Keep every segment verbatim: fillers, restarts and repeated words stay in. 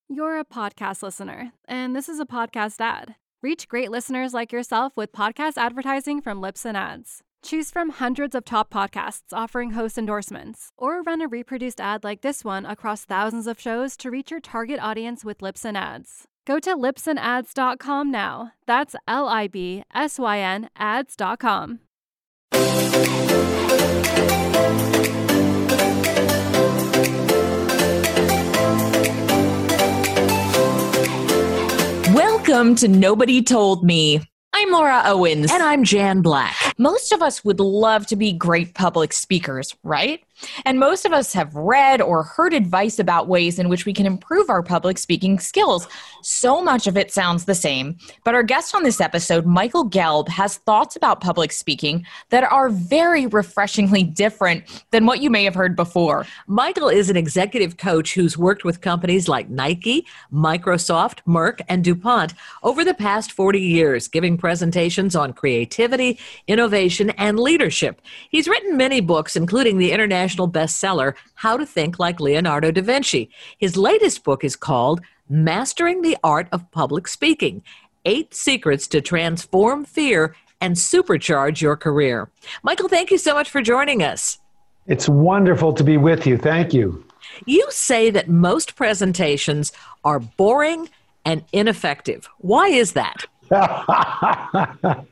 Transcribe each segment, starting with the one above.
You're a podcast listener, and this is a podcast ad. Reach great listeners like yourself with podcast advertising from Libsyn Ads. Choose from hundreds of top podcasts offering host endorsements, or run a reproduced ad like this one across thousands of shows to reach your target audience with Libsyn Ads. Go to libsyn ads dot com now. That's L I B S Y N ads dot com. Welcome to Nobody Told Me. I'm Laura Owens. And I'm Jan Black. Most of us would love to be great public speakers, right? And most of us have read or heard advice about ways in which we can improve our public speaking skills. So much of it sounds the same. But our guest on this episode, Michael Gelb, has thoughts about public speaking that are very refreshingly different than what you may have heard before. Michael is an executive coach who's worked with companies like Nike, Microsoft, Merck, and DuPont over the past forty years, giving presentations on creativity, innovation, and leadership. He's written many books, including the international bestseller, How to Think Like Leonardo da Vinci. His latest book is called Mastering the Art of Public Speaking, Eight Secrets to Transform Fear and Supercharge Your Career. Michael, thank you so much for joining us. It's wonderful to be with you. Thank you. You say that most presentations are boring and ineffective. Why is that? uh,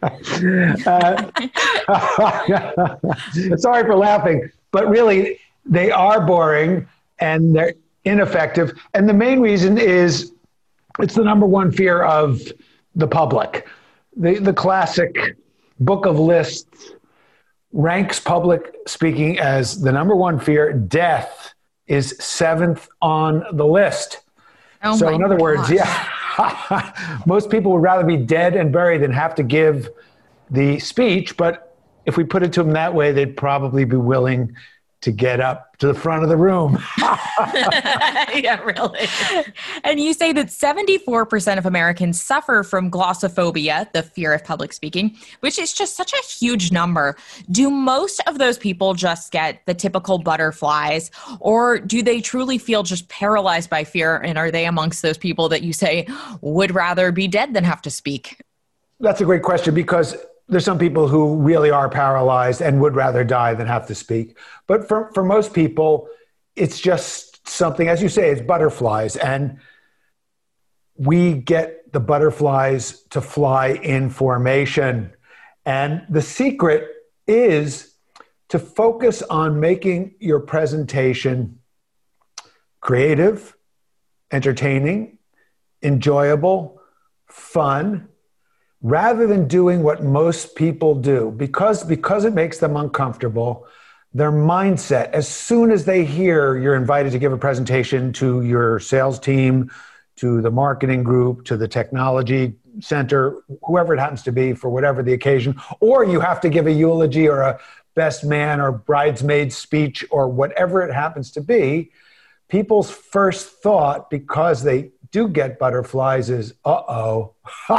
sorry for laughing, but really they are boring and they're ineffective. And the main reason is it's the number one fear of the public. The, the classic book of lists ranks public speaking as the number one fear. Death is seventh on the list. Oh so in other gosh. words, yeah. Most people would rather be dead and buried than have to give the speech. But if we put it to them that way, they'd probably be willing to get up to the front of the room. Yeah, really. And you say that seventy-four percent of Americans suffer from glossophobia, the fear of public speaking, which is just such a huge number. Do most of those people just get the typical butterflies, or do they truly feel just paralyzed by fear? And are they amongst those people that you say would rather be dead than have to speak? That's a great question, because there's some people who really are paralyzed and would rather die than have to speak. But for, for most people, it's just something, as you say, it's butterflies. And we get the butterflies to fly in formation. And the secret is to focus on making your presentation creative, entertaining, enjoyable, fun, rather than doing what most people do. Because, because it makes them uncomfortable, their mindset, as soon as they hear you're invited to give a presentation to your sales team, to the marketing group, to the technology center, whoever it happens to be for whatever the occasion, or you have to give a eulogy or a best man or bridesmaid speech or whatever it happens to be, people's first thought, because they do get butterflies, is, uh-oh.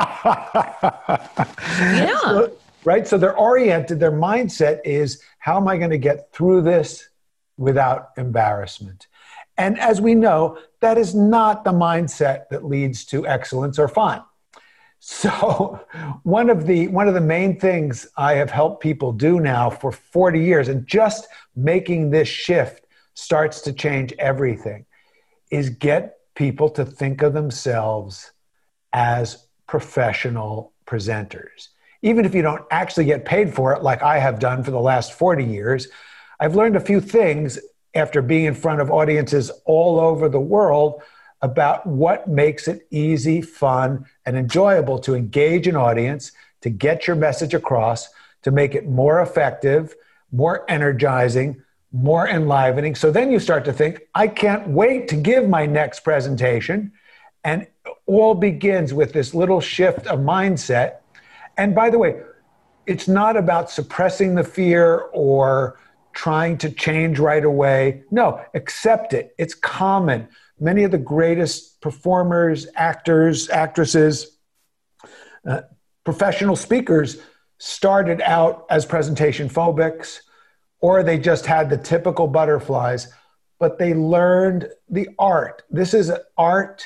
Yeah. So, right? So they're oriented, their mindset is, how am I going to get through this without embarrassment? And as we know, that is not the mindset that leads to excellence or fun. So one of the one of the main things I have helped people do now for forty years, and just making this shift starts to change everything, is get people to think of themselves as professional presenters. Even if you don't actually get paid for it, like I have done for the last forty years, I've learned a few things after being in front of audiences all over the world about what makes it easy, fun, and enjoyable to engage an audience, to get your message across, to make it more effective, more energizing, more enlivening. So then you start to think, I can't wait to give my next presentation. And all begins with this little shift of mindset. And by the way, it's not about suppressing the fear or trying to change right away. No, accept it. It's common. Many of the greatest performers, actors, actresses, uh, professional speakers started out as presentation phobics, or they just had the typical butterflies, but they learned the art. This is an art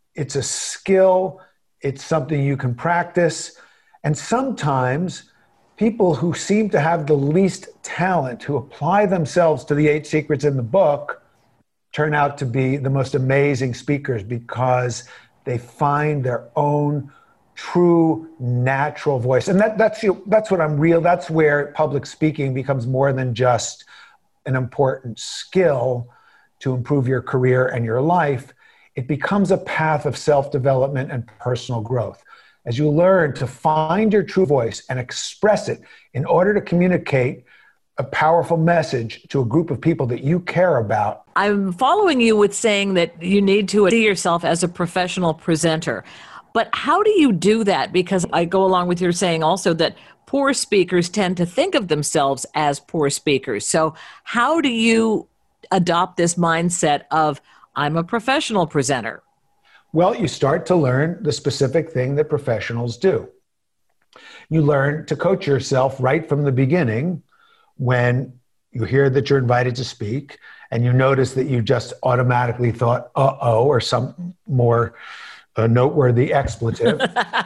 It's a skill. It's something you can practice. And sometimes people who seem to have the least talent, who apply themselves to the eight secrets in the book, turn out to be the most amazing speakers because they find their own true natural voice. And that, that's, you know, that's what I'm real. That's where public speaking becomes more than just an important skill to improve your career and your life. It becomes a path of self-development and personal growth. As you learn to find your true voice and express it in order to communicate a powerful message to a group of people that you care about. I'm following you with saying that you need to see yourself as a professional presenter. But how do you do that? Because I go along with your saying also that poor speakers tend to think of themselves as poor speakers. So how do you adopt this mindset of, I'm a professional presenter? Well, you start to learn the specific thing that professionals do. You learn to coach yourself right from the beginning when you hear that you're invited to speak and you notice that you just automatically thought, uh-oh, or some more uh, noteworthy expletive.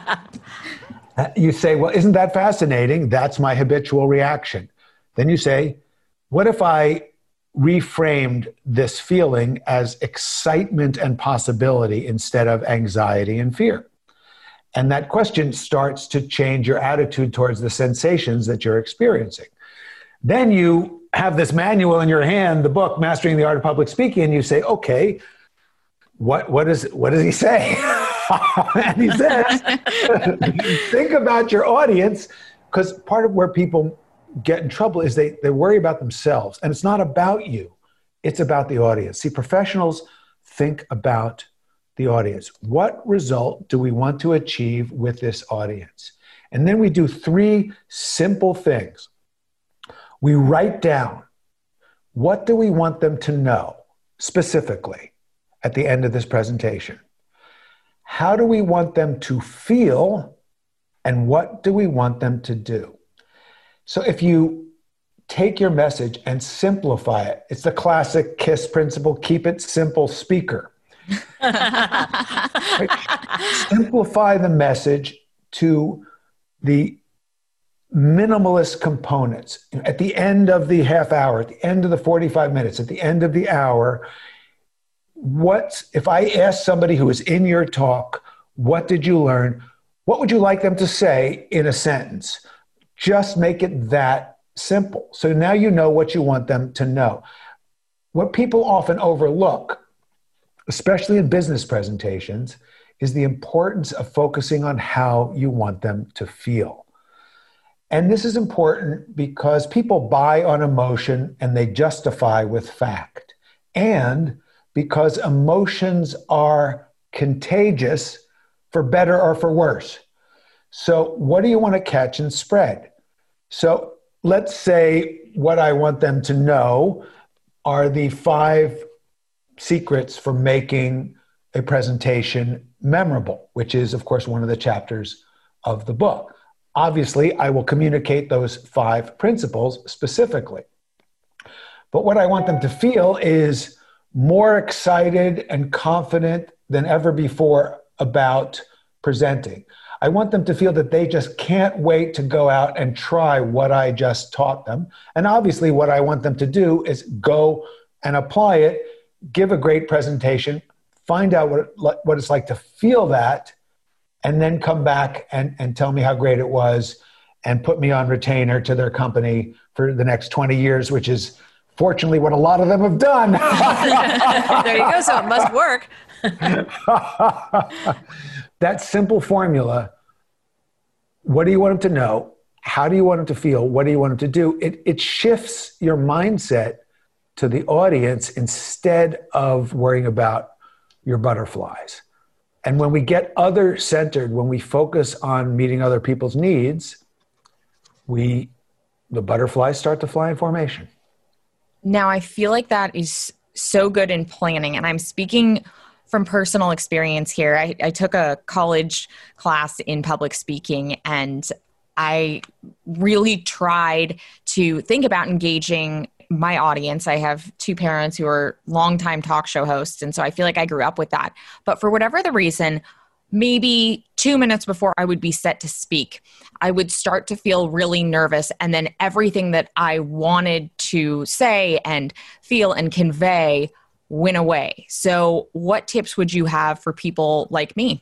You say, well, isn't that fascinating? That's my habitual reaction. Then you say, what if I reframed this feeling as excitement and possibility instead of anxiety and fear? And that question starts to change your attitude towards the sensations that you're experiencing. Then you have this manual in your hand, the book, Mastering the Art of Public Speaking, and you say, okay, what, what, is, what does he say? And he says, think about your audience, because part of where people get in trouble is they, they worry about themselves. And it's not about you. It's about the audience. See, professionals think about the audience. What result do we want to achieve with this audience? And then we do three simple things. We write down, what do we want them to know specifically at the end of this presentation? How do we want them to feel? And what do we want them to do? So if you take your message and simplify it, it's the classic KISS principle, keep it simple speaker. Right? Simplify the message to the minimalist components. At the end of the half hour, at the end of the forty-five minutes, at the end of the hour, what, if I ask somebody who is in your talk, what did you learn? What would you like them to say in a sentence? Just make it that simple. So now you know what you want them to know. What people often overlook, especially in business presentations, is the importance of focusing on how you want them to feel. And this is important because people buy on emotion and they justify with fact. And because emotions are contagious for better or for worse. So what do you want to catch and spread? So let's say what I want them to know are the five secrets for making a presentation memorable, which is, of course, one of the chapters of the book. Obviously, I will communicate those five principles specifically. But what I want them to feel is more excited and confident than ever before about presenting. I want them to feel that they just can't wait to go out and try what I just taught them. And obviously, what I want them to do is go and apply it, give a great presentation, find out what, what it's like to feel that, and then come back and, and tell me how great it was and put me on retainer to their company for the next twenty years, which is fortunately what a lot of them have done. There you go. So it must work. That simple formula, what do you want them to know? How do you want them to feel? What do you want them to do? It, it shifts your mindset to the audience instead of worrying about your butterflies. And when we get other-centered, when we focus on meeting other people's needs, we, the butterflies start to fly in formation. Now, I feel like that is so good in planning, and I'm speaking from personal experience here. I, I took a college class in public speaking, and I really tried to think about engaging my audience, I have two parents who are longtime talk show hosts. And so I feel like I grew up with that. But for whatever the reason, maybe two minutes before I would be set to speak, I would start to feel really nervous. And then everything that I wanted to say and feel and convey went away. So what tips would you have for people like me?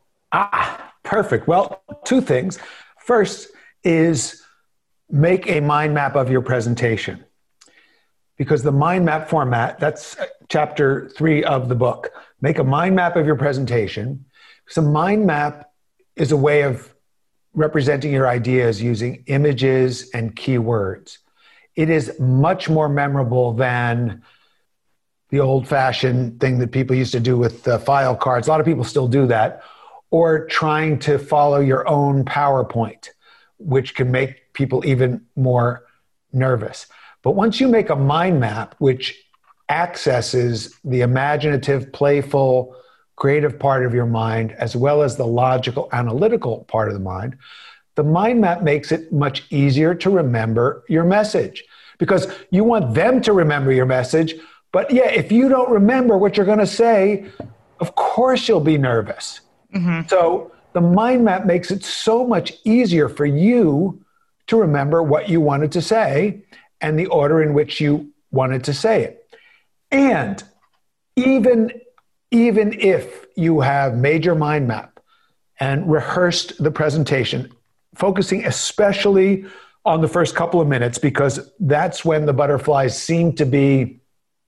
Ah, perfect. Well, two things. First is make a mind map of your presentation, because the mind map format, that's chapter three of the book. Make a mind map of your presentation. So mind map is a way of representing your ideas using images and keywords. It is much more memorable than the old-fashioned thing that people used to do with uh, file cards. A lot of people still do that. Or trying to follow your own PowerPoint, which can make people even more nervous. But once you make a mind map, which accesses the imaginative, playful, creative part of your mind, as well as the logical, analytical part of the mind, the mind map makes it much easier to remember your message, because you want them to remember your message. But yeah, if you don't remember what you're going to say, of course you'll be nervous. Mm-hmm. So the mind map makes it so much easier for you to remember what you wanted to say and the order in which you wanted to say it. And even, even if you have made your mind map and rehearsed the presentation, focusing especially on the first couple of minutes, because that's when the butterflies seem to be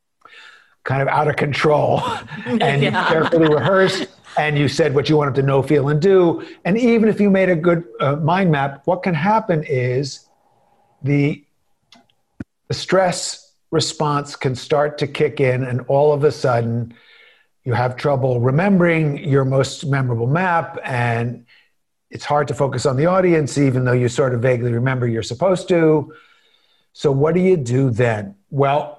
kind of out of control, and yeah. you carefully rehearsed, and you said what you wanted to know, feel, and do. And even if you made a good uh, mind map, what can happen is the, the stress response can start to kick in, and all of a sudden you have trouble remembering your most memorable map, and it's hard to focus on the audience, even though you sort of vaguely remember you're supposed to. So what do you do then? Well,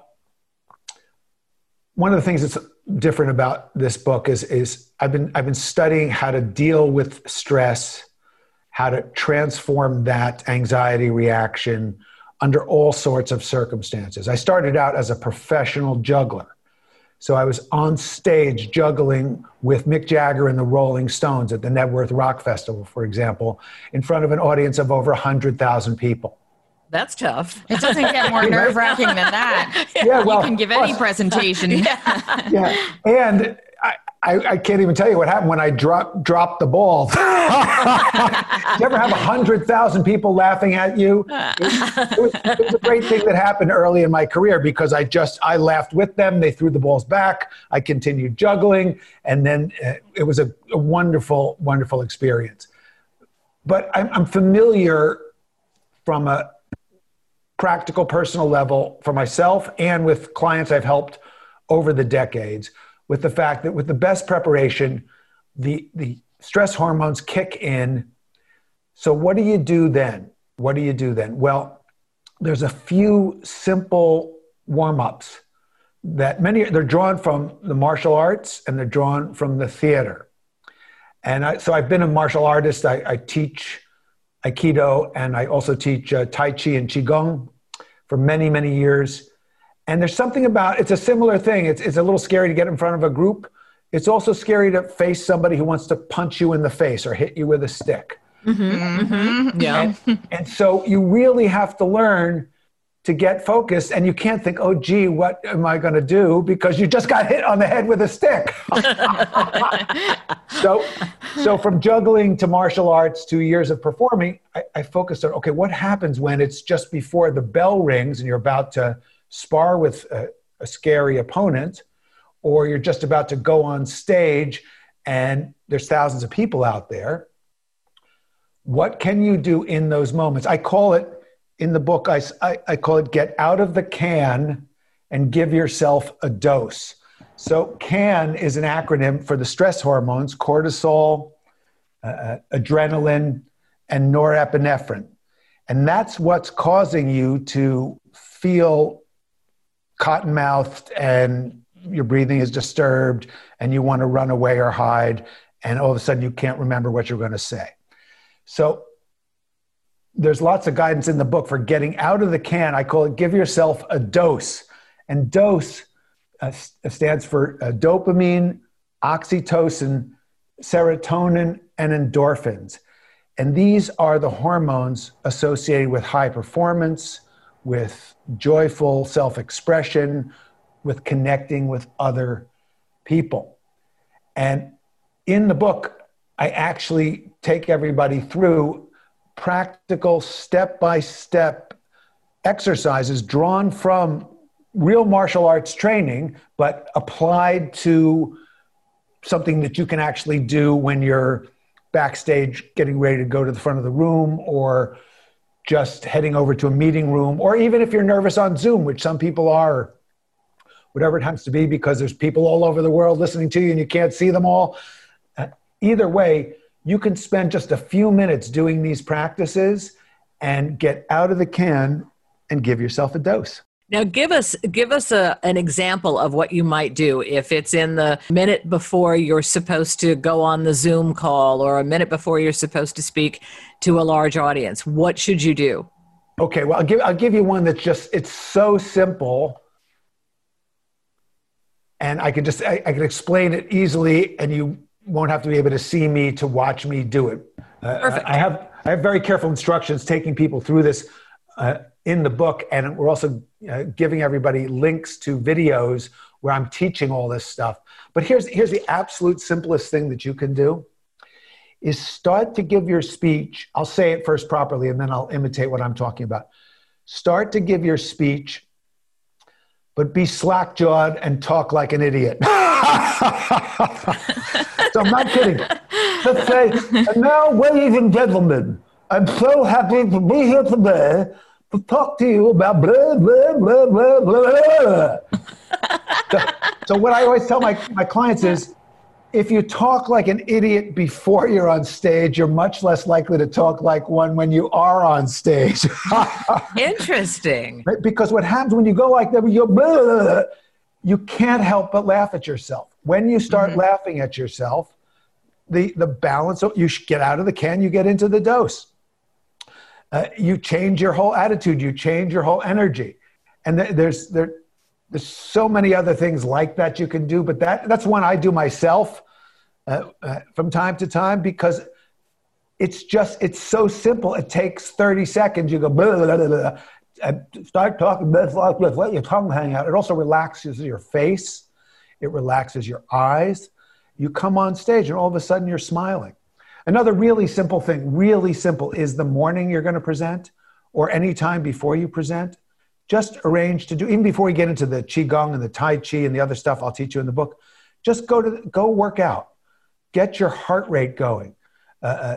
one of the things that's different about this book is, is I've been, I've been studying how to deal with stress, how to transform that anxiety reaction under all sorts of circumstances. I started out as a professional juggler. So I was on stage juggling with Mick Jagger and the Rolling Stones at the Nebworth Rock Festival, for example, in front of an audience of over one hundred thousand people. That's tough. It doesn't get more nerve-wracking than that. Yeah, well, you can give any plus, presentation. yeah. yeah. And I, I, I can't even tell you what happened when I dropped dropped the ball. Did you ever have one hundred thousand people laughing at you? It, it, was, it was a great thing that happened early in my career, because I just, I laughed with them. They threw the balls back. I continued juggling. And then uh, it was a, a wonderful, wonderful experience. But I'm, I'm familiar from a practical, personal level for myself and with clients I've helped over the decades, with the fact that with the best preparation, the, the stress hormones kick in. So what do you do then? What do you do then? Well, there's a few simple warm-ups that many, they're drawn from the martial arts and they're drawn from the theater. And I, so I've been a martial artist. I, I teach Aikido, and I also teach uh, Tai Chi and Qigong for many, many years. And there's something about, it's a similar thing. It's, it's a little scary to get in front of a group. It's also scary to face somebody who wants to punch you in the face or hit you with a stick. Mm-hmm, mm-hmm. Yeah. And, and so you really have to learn to get focused, and you can't think, oh, gee, what am I going to do? Because you just got hit on the head with a stick. so, so from juggling to martial arts to years of performing, I, I focused on, okay, what happens when it's just before the bell rings and you're about to spar with a, a scary opponent, or you're just about to go on stage and there's thousands of people out there? What can you do in those moments? I call it, in the book, I, I, I call it get out of the can and give yourself a dose. So CAN is an acronym for the stress hormones, cortisol, uh, adrenaline, and norepinephrine. And that's what's causing you to feel cotton-mouthed and your breathing is disturbed and you want to run away or hide, and all of a sudden you can't remember what you're going to say. So there's lots of guidance in the book for getting out of the can. I call it give yourself a dose. And dose uh, stands for uh, dopamine, oxytocin, serotonin, and endorphins. And these are the hormones associated with high performance, with joyful self-expression, with connecting with other people. And in the book, I actually take everybody through practical step-by-step exercises drawn from real martial arts training, but applied to something that you can actually do when you're backstage getting ready to go to the front of the room, or just heading over to a meeting room, or even if you're nervous on Zoom, which some people are, whatever it happens to be, because there's people all over the world listening to you and you can't see them all. Uh, either way, you can spend just a few minutes doing these practices and get out of the can and give yourself a dose. Now, give us give us a, an example of what you might do if it's in the minute before you're supposed to go on the Zoom call, or a minute before you're supposed to speak to a large audience. What should you do? Okay, well, I'll give I'll give you one that's just, it's so simple, and I can just I, I can explain it easily, and you won't have to be able to see me to watch me do it. Uh, Perfect. I have I have very careful instructions taking people through this uh, in the book, and we're also uh, giving everybody links to videos where I'm teaching all this stuff. But here's here's the absolute simplest thing that you can do is start to give your speech. I'll say it first properly, and then I'll imitate what I'm talking about. Start to give your speech, but be slack-jawed and talk like an idiot. So I'm not kidding. Just say, and now, ladies and gentlemen, I'm so happy to be here today to talk to you about blah, blah, blah, blah, blah. so, so what I always tell my, my clients is, if you talk like an idiot before you're on stage, you're much less likely to talk like one when you are on stage. Interesting. Because what happens when you go like that, you're blah, blah, blah, you can't help but laugh at yourself. When you start mm-hmm. laughing at yourself, the, the balance, you get out of the can, you get into the dose. Uh, you change your whole attitude, you change your whole energy. And th- there's there, there's so many other things like that you can do, but that that's one I do myself uh, uh, from time to time, because it's just, it's so simple. It takes thirty seconds. You go, blah, blah, blah, blah, and start talking, blah, blah, blah, let your tongue hang out. It also relaxes your face. It relaxes your eyes. You come on stage and all of a sudden you're smiling. Another really simple thing, really simple, is the morning you're going to present, or any time before you present, just arrange to do, even before you get into the Qigong and the Tai Chi and the other stuff I'll teach you in the book, just go to go work out. Get your heart rate going. Uh,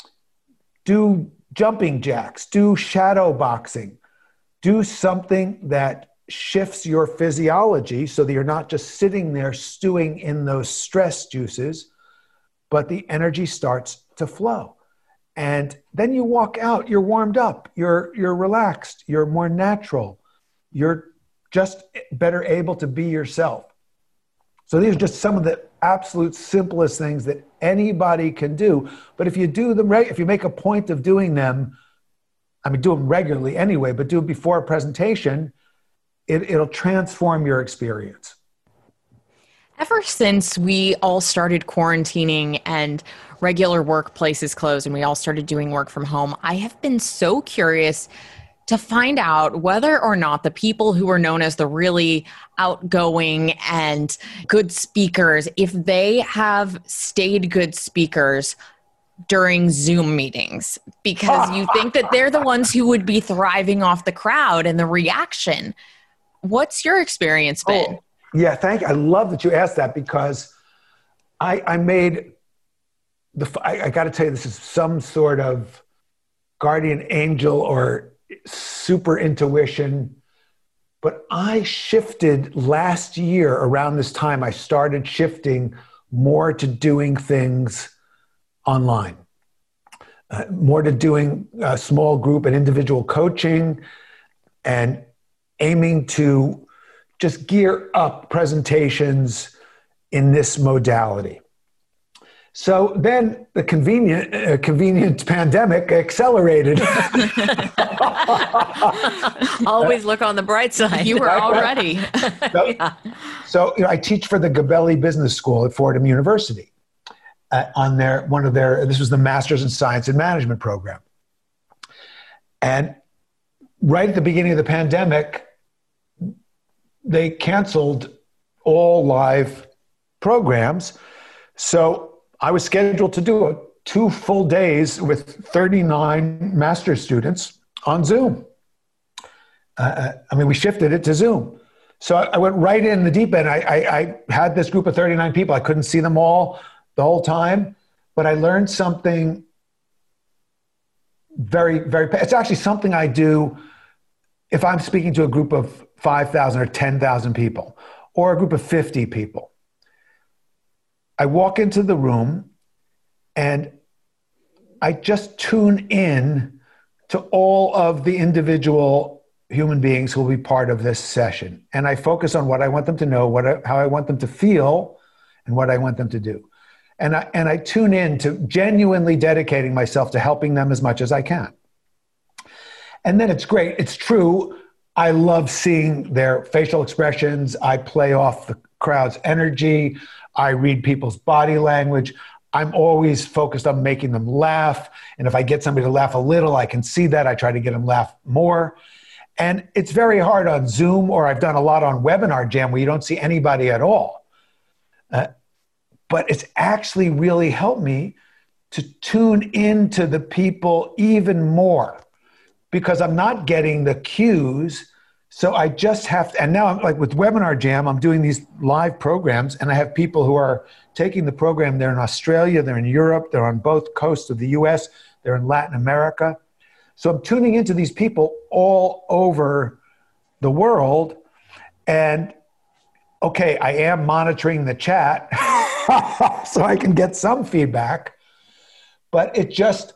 do jumping jacks. Do shadow boxing. Do something that shifts your physiology so that you're not just sitting there stewing in those stress juices, but the energy starts to flow. And then you walk out, you're warmed up, you're, you're relaxed, you're more natural, you're just better able to be yourself. So these are just some of the absolute simplest things that anybody can do. But if you do them, if you make a point of doing them, I mean, do them regularly anyway, but do it before a presentation, it, it'll transform your experience. Ever since we all started quarantining and regular workplaces closed and we all started doing work from home, I have been so curious to find out whether or not the people who are known as the really outgoing and good speakers, if they have stayed good speakers during Zoom meetings, because you think that they're the ones who would be thriving off the crowd and the reaction. What's your experience been? Oh. Yeah, thank you. I love that you asked that, because I, I made the, I, I got to tell you, this is some sort of guardian angel or super intuition, but I shifted last year around this time. I started shifting more to doing things online, uh, more to doing a small group and individual coaching, and aiming to just gear up presentations in this modality. So then the convenient, uh, convenient pandemic accelerated. Always look on the bright side. You were all ready. So, Yeah. so you know, I teach for the Gabelli Business School at Fordham University uh, on their, one of their, this was the Masters in Science and Management program. And right at the beginning of the pandemic, they canceled all live programs. So I was scheduled to do a two full days with thirty-nine master's students on Zoom. Uh, I mean, we shifted it to Zoom. So I, I went right in the deep end. I, I, I had this group of thirty-nine people. I couldn't see them all the whole time, but I learned something very, very, it's actually something I do if I'm speaking to a group of five thousand or ten thousand people or a group of fifty people. I walk into the room and I just tune in to all of the individual human beings who will be part of this session. And I focus on what I want them to know, what I, how I want them to feel, and what I want them to do. And I, and I tune in to genuinely dedicating myself to helping them as much as I can. And then it's great. It's true. I love seeing their facial expressions. I play off the crowd's energy. I read people's body language. I'm always focused on making them laugh. And if I get somebody to laugh a little, I can see that. I try to get them laugh more. And it's very hard on Zoom, or I've done a lot on Webinar Jam where you don't see anybody at all. Uh, but it's actually really helped me to tune into the people even more because I'm not getting the cues. So I just have to, and now I'm like with Webinar Jam, I'm doing these live programs and I have people who are taking the program. They're in Australia, they're in Europe, they're on both coasts of the U S, they're in Latin America. So I'm tuning into these people all over the world. And okay, I am monitoring the chat so I can get some feedback, but it just,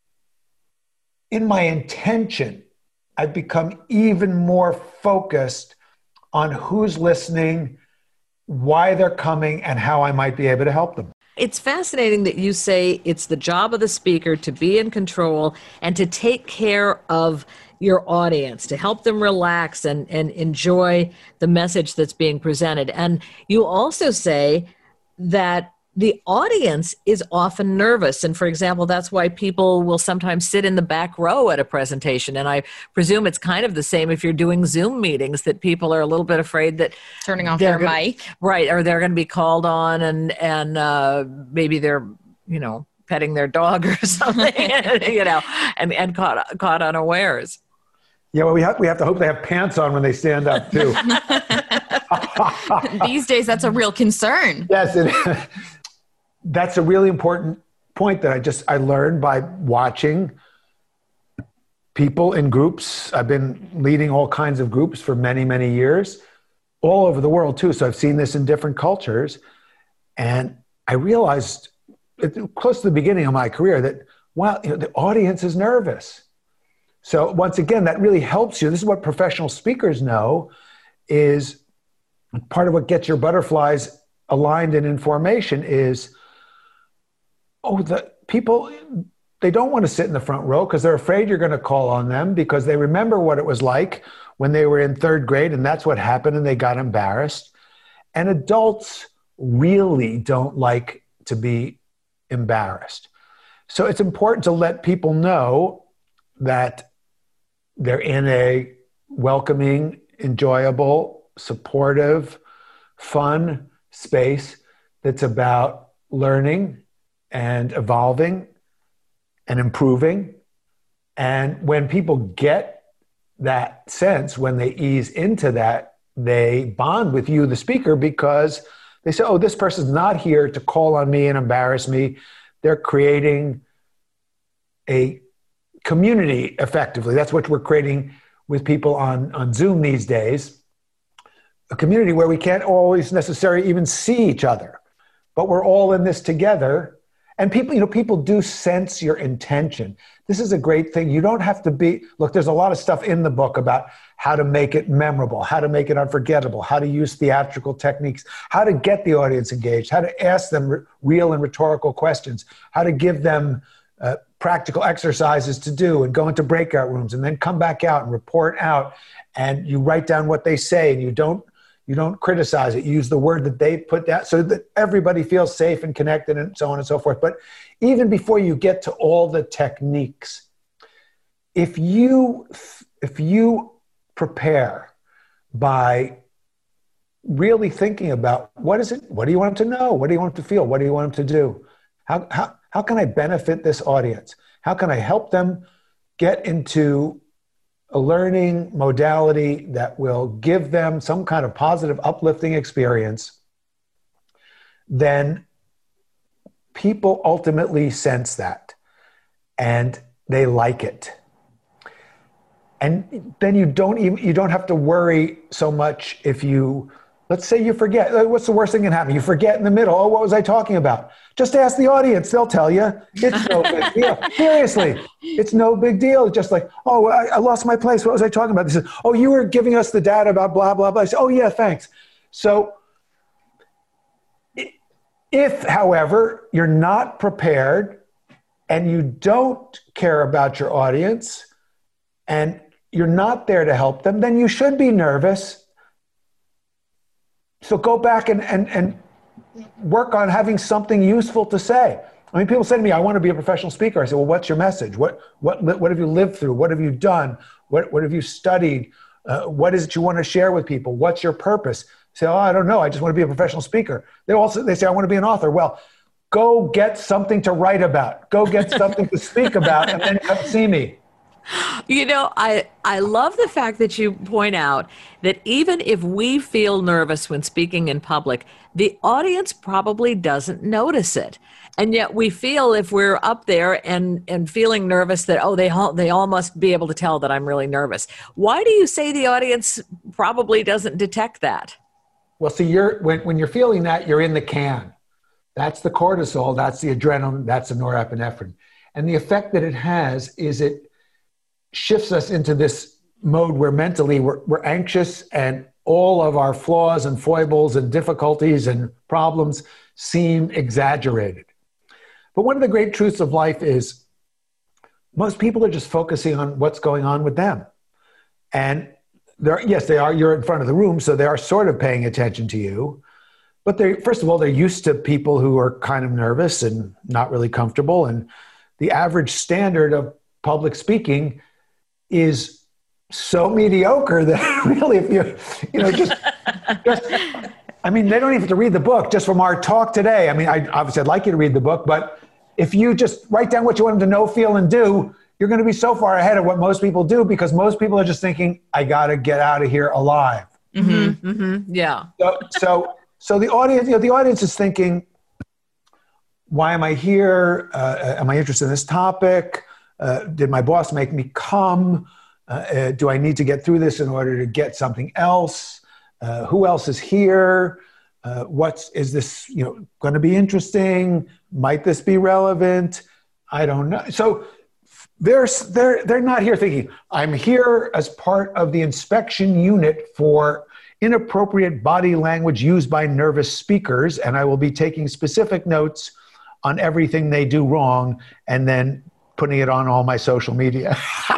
in my intention, I've become even more focused on who's listening, why they're coming, and how I might be able to help them. It's fascinating that you say it's the job of the speaker to be in control and to take care of your audience, to help them relax and, and enjoy the message that's being presented. And you also say that the audience is often nervous. And for example, that's why people will sometimes sit in the back row at a presentation. And I presume it's kind of the same if you're doing Zoom meetings, that people are a little bit afraid that turning off their gonna, mic. Right. Or they're going to be called on and, and uh, maybe they're, you know, petting their dog or something, you know, and, and caught, caught unawares. Yeah, well, we have, we have to hope they have pants on when they stand up, too. These days, that's a real concern. Yes, it, that's a really important point that I just I learned by watching people in groups. I've been leading all kinds of groups for many, many years, all over the world, too. So I've seen this in different cultures. And I realized it, close to the beginning of my career that, wow, you know, the audience is nervous. So once again, that really helps you. This is what professional speakers know, is part of what gets your butterflies aligned and in formation is, oh, the people, they don't want to sit in the front row because they're afraid you're going to call on them because they remember what it was like when they were in third grade and that's what happened and they got embarrassed. And adults really don't like to be embarrassed. So it's important to let people know that they're in a welcoming, enjoyable, supportive, fun space that's about learning and evolving and improving. And when people get that sense, when they ease into that, they bond with you, the speaker, because they say, oh, this person's not here to call on me and embarrass me. They're creating a community effectively. That's what we're creating with people on, on Zoom these days. A community where we can't always necessarily even see each other, but we're all in this together. And people, you know, people do sense your intention. This is a great thing. You don't have to be, look, there's a lot of stuff in the book about how to make it memorable, how to make it unforgettable, how to use theatrical techniques, how to get the audience engaged, how to ask them re- real and rhetorical questions, how to give them uh, practical exercises to do and go into breakout rooms and then come back out and report out, and you write down what they say and you don't You don't criticize it. You use the word that they put down so that everybody feels safe and connected and so on and so forth. But even before you get to all the techniques, if you, if you prepare by really thinking about what is it, what do you want them to know? What do you want them to feel? What do you want them to do? How, how, how can I benefit this audience? How can I help them get into a learning modality that will give them some kind of positive, uplifting experience? Then people ultimately sense that and they like it. And then you don't even, you don't have to worry so much if you, let's say you forget. What's the worst thing that can happen? You forget in the middle. Oh, what was I talking about? Just ask the audience. They'll tell you. It's no big deal. Seriously, it's no big deal. It's just like, oh, I, I lost my place. What was I talking about? They said, oh, you were giving us the data about blah, blah, blah. I said, oh, yeah, thanks. So if, however, you're not prepared and you don't care about your audience and you're not there to help them, then you should be nervous. So go back and, and, and work on having something useful to say. I mean, people say to me, I want to be a professional speaker. I say, well, what's your message? What, what, what have you lived through? What have you done? What, what have you studied? Uh, what is it you want to share with people? What's your purpose? Say, oh, I don't know. I just want to be a professional speaker. They also, they say, I want to be an author. Well, go get something to write about. Go get something to speak about and then come see me. You know, I, I love the fact that you point out that even if we feel nervous when speaking in public, the audience probably doesn't notice it. And yet we feel if we're up there and, and feeling nervous that, oh, they all, they all must be able to tell that I'm really nervous. Why do you say the audience probably doesn't detect that? Well, see, you're, when, when you're feeling that, you're in the can. That's the cortisol, that's the adrenaline, that's the norepinephrine. And the effect that it has is it shifts us into this mode where mentally we're, we're anxious and all of our flaws and foibles and difficulties and problems seem exaggerated. But one of the great truths of life is most people are just focusing on what's going on with them. And they're, yes, they are, you're in front of the room, so they are sort of paying attention to you. But they, first of all, they're used to people who are kind of nervous and not really comfortable. And the average standard of public speaking is so mediocre that really, if you, you know, just, just, I mean, they don't even have to read the book just from our talk today. I mean, I obviously I'd like you to read the book, but if you just write down what you want them to know, feel, and do, you're going to be so far ahead of what most people do, because most people are just thinking, I got to get out of here alive. Mm-hmm, mm-hmm, yeah. So, so, so the audience, you know, the audience is thinking, why am I here? Uh, am I interested in this topic? Uh, did my boss make me come? Uh, uh, do I need to get through this in order to get something else? Uh, who else is here? Uh, what's, is this, you know, going to be interesting? Might this be relevant? I don't know. So they're, they're, they're not here thinking, I'm here as part of the inspection unit for inappropriate body language used by nervous speakers, and I will be taking specific notes on everything they do wrong and then putting it on all my social media.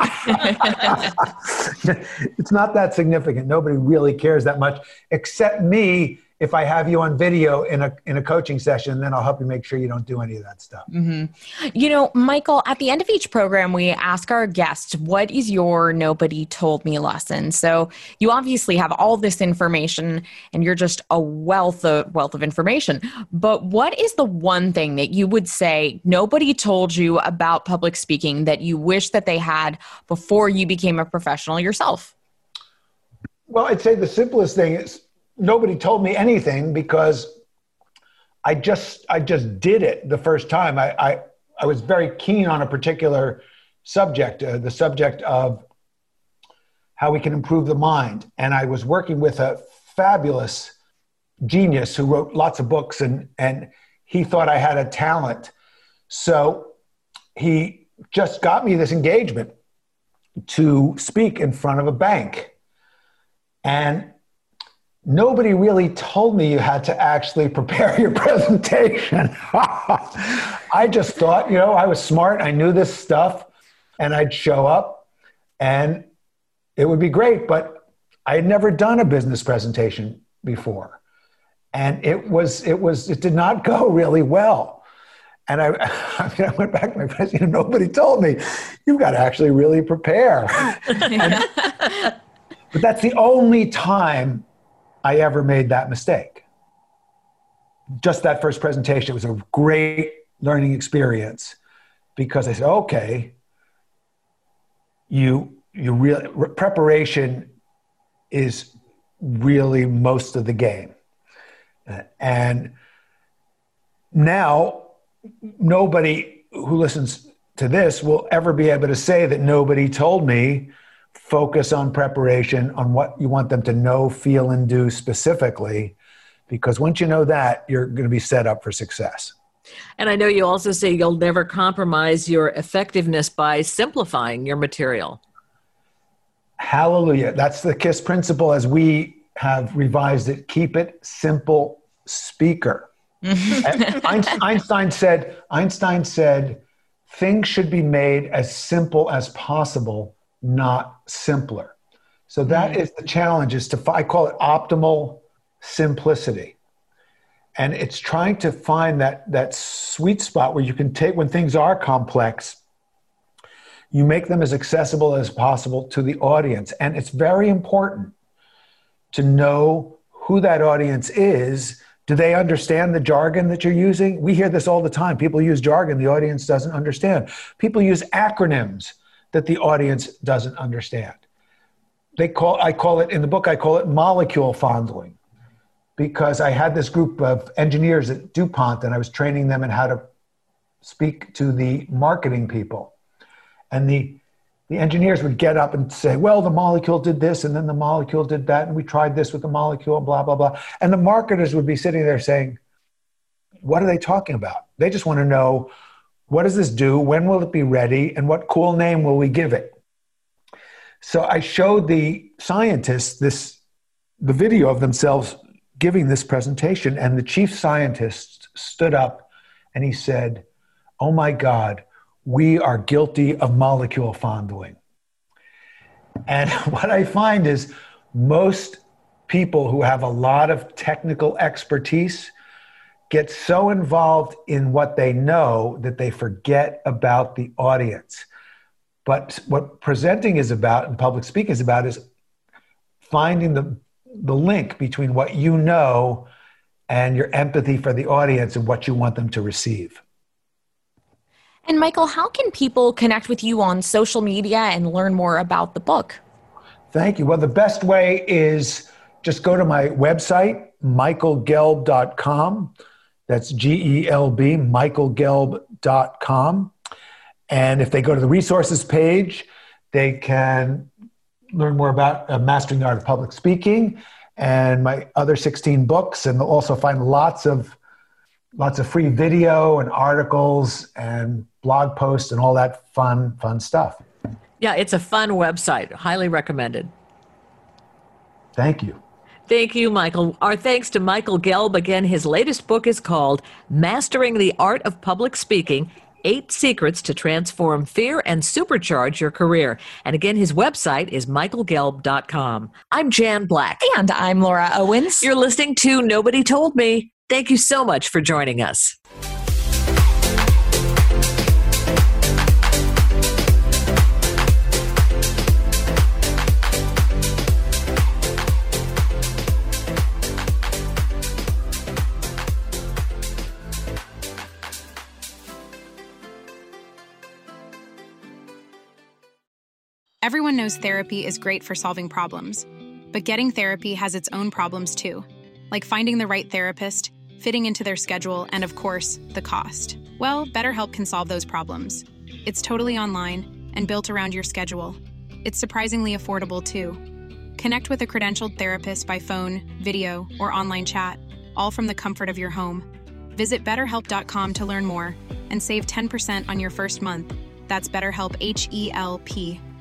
It's not that significant. Nobody really cares that much, except me. If I have you on video in a in a coaching session, then I'll help you make sure you don't do any of that stuff. Mm-hmm. You know, Michael, at the end of each program, we ask our guests, what is your nobody told me lesson? So you obviously have all this information and you're just a wealth of wealth of information. But what is the one thing that you would say nobody told you about public speaking that you wish that they had before you became a professional yourself? Well, I'd say the simplest thing is, nobody told me anything, because I just I just did it the first time. I I, I was very keen on a particular subject, uh, the subject of how we can improve the mind. And I was working with a fabulous genius who wrote lots of books, and, and he thought I had a talent So he just got me this engagement to speak in front of a bank. And nobody really told me you had to actually prepare your presentation. I just thought, you know, I was smart. I knew this stuff, and I'd show up and it would be great. But I had never done a business presentation before. And it was, it was, it did not go really well. And I, I mean, I went back to my president, and nobody told me, you've got to actually really prepare. And, but that's the only time I ever made that mistake. Just that first presentation was a great learning experience, because I said, okay, you, you really, preparation is really most of the game. And now nobody who listens to this will ever be able to say that nobody told me focus on preparation, on what you want them to know, feel, and do specifically, because once you know that, you're going to be set up for success. And I know you also say you'll never compromise your effectiveness by simplifying your material. Hallelujah. That's the KISS principle as we have revised it. Keep it simple, speaker. Einstein said, Einstein said, things should be made as simple as possible, not simpler. So that is the challenge, is to, I call it optimal simplicity. And it's trying to find that, that sweet spot where you can take, when things are complex, you make them as accessible as possible to the audience. And it's very important to know who that audience is. Do they understand the jargon that you're using? We hear this all the time. People use jargon the audience doesn't understand. People use acronyms that the audience doesn't understand. They call, I call it, in the book, I call it molecule fondling, because I had this group of engineers at DuPont, and I was training them in how to speak to the marketing people. And the, the engineers would get up and say, well, the molecule did this, and then the molecule did that, and we tried this with the molecule, blah, blah, blah. And the marketers would be sitting there saying, what are they talking about? They just want to know, what does this do? When will it be ready? And what cool name will we give it? So I showed the scientists this, the video of themselves giving this presentation, and the chief scientist stood up and he said, oh my God, we are guilty of molecule fondling. And what I find is most people who have a lot of technical expertise get so involved in what they know that they forget about the audience. But what presenting is about and public speaking is about is finding the, the link between what you know and your empathy for the audience and what you want them to receive. And Michael, how can people connect with you on social media and learn more about the book? Thank you. Well, the best way is just go to my website, michael gelb dot com. That's G E L B, michael gelb dot com. And if they go to the resources page, they can learn more about uh, Mastering the Art of Public Speaking and my other sixteen books. And they'll also find lots of lots of free video and articles and blog posts and all that fun, fun stuff. Yeah, it's a fun website. Highly recommended. Thank you. Thank you, Michael. Our thanks to Michael Gelb. Again, his latest book is called Mastering the Art of Public Speaking, Eight Secrets to Transform Fear and Supercharge Your Career. And again, his website is michael gelb dot com. I'm Jan Black. And I'm Laura Owens. You're listening to Nobody Told Me. Thank you so much for joining us. Everyone knows therapy is great for solving problems, but getting therapy has its own problems too, like finding the right therapist, fitting into their schedule, and of course, the cost. Well, BetterHelp can solve those problems. It's totally online and built around your schedule. It's surprisingly affordable too. Connect with a credentialed therapist by phone, video, or online chat, all from the comfort of your home. Visit better help dot com to learn more and save ten percent on your first month. That's BetterHelp, H E L P.